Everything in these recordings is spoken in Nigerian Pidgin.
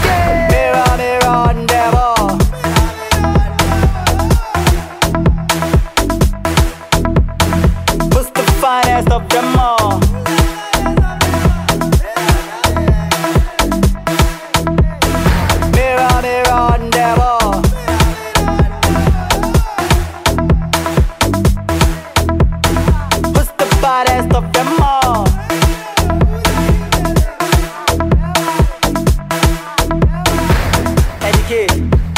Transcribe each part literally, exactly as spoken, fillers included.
Mirror, mirror on the wall. Who's the finest of them all? Mirror, mirror on the wall. Who's the baddest of them all? Eddie K.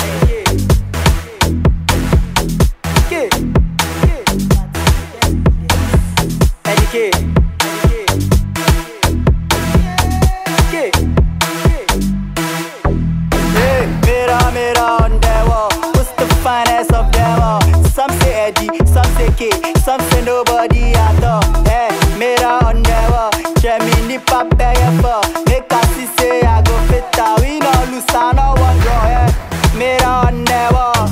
K. Eddie K. K. Hey, mirror, mirror on the wall. Who's the finest of them all? Some say Eddie, some say K, some say nobody at all. Hey, mirror on the wall. Gemini papa for. Make us see say I go fit. We no lose, I no one draw. Hey, mirror on the wall.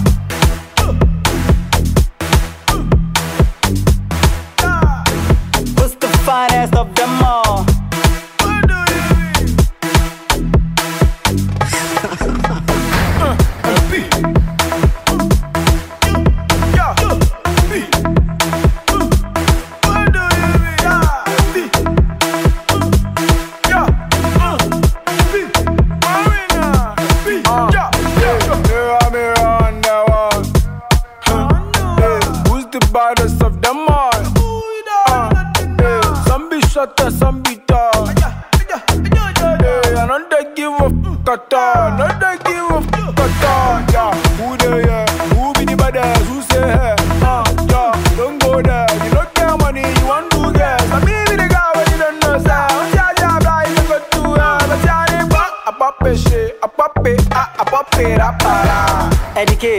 Who's the finest of them all? Baddest of them all. Uh, hey, some be shot and some be tall. Hey, I don't they give a fuck at all. No they give a fuck at all. Yeah, who they yeah? Who be the baddest? Who say hey? Uh, yeah, don't go there. You don't get money, you want to get. So me be the guy when you don't know sound. Yeah, yeah, blah, you go to uh, but yeah, they pop, a pop it shit, a pop it, a pop it, a para. Eddie K.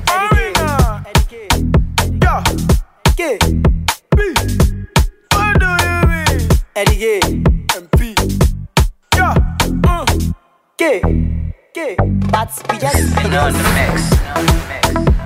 K. B. What do you mean? Eddie K. M P. Yeah. Uh. K. K. That's we just. And on the mix.